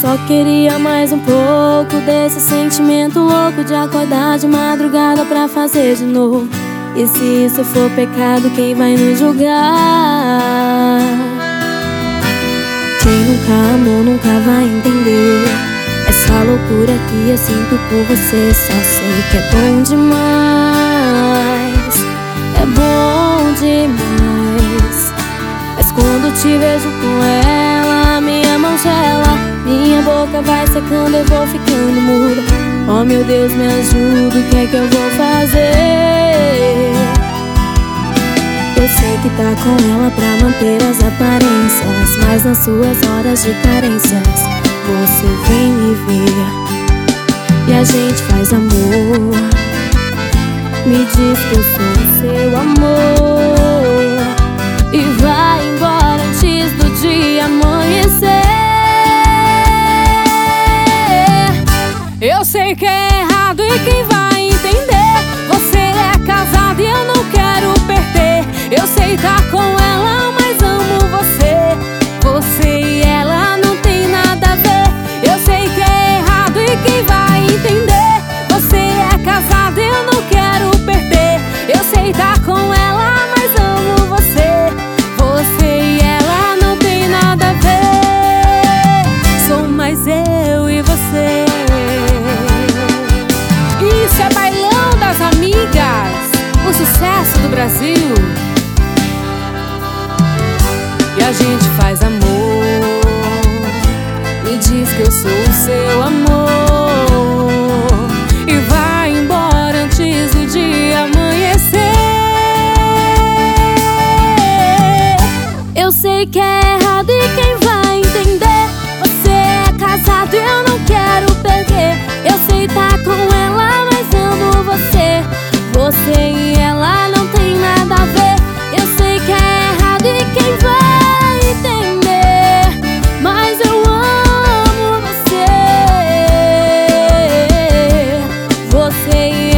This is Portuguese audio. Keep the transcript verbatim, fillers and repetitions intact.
Só queria mais um pouco desse sentimento louco de acordar de madrugada pra fazer de novo. E se isso for pecado, quem vai nos julgar? Quem nunca amou nunca vai entender essa loucura que eu sinto por você. Só sei que é bom demais, é bom demais. Mas quando te vejo com ela, minha mão gela, minha boca vai secando, eu vou ficando muda. Oh meu Deus, me ajuda, o que é que eu vou fazer? Eu sei que tá com ela pra manter as aparências, mas nas suas horas de carências você vem me ver e a gente faz amor. Me diz que eu sou o seu amor e vai embora antes do dia amanhecer. Eu sei que é errado e quem vai entender? Você é casado e eu não quero perder. Eu sei tá com ela, mas amo você. Você e ela não tem nada a ver. Eu sei que é errado e quem vai entender? Você é casado e eu não quero perder. Eu sei tá com ela, mas amo você. Você e ela não tem nada a ver. Sou mais eu e você. Isso é Bailão das Amigas, o sucesso do Brasil. E a gente faz amor. Me diz que eu sou o seu amor e vai embora antes do dia amanhecer. Eu sei que é errado e quem vai entender? Você é casado e eu não quero perder. Eu sei tá com ela, mas amo você. Você e ela não tem nada a ver. Eu sei que é errado e quem vai entender? Mas eu amo você. Você e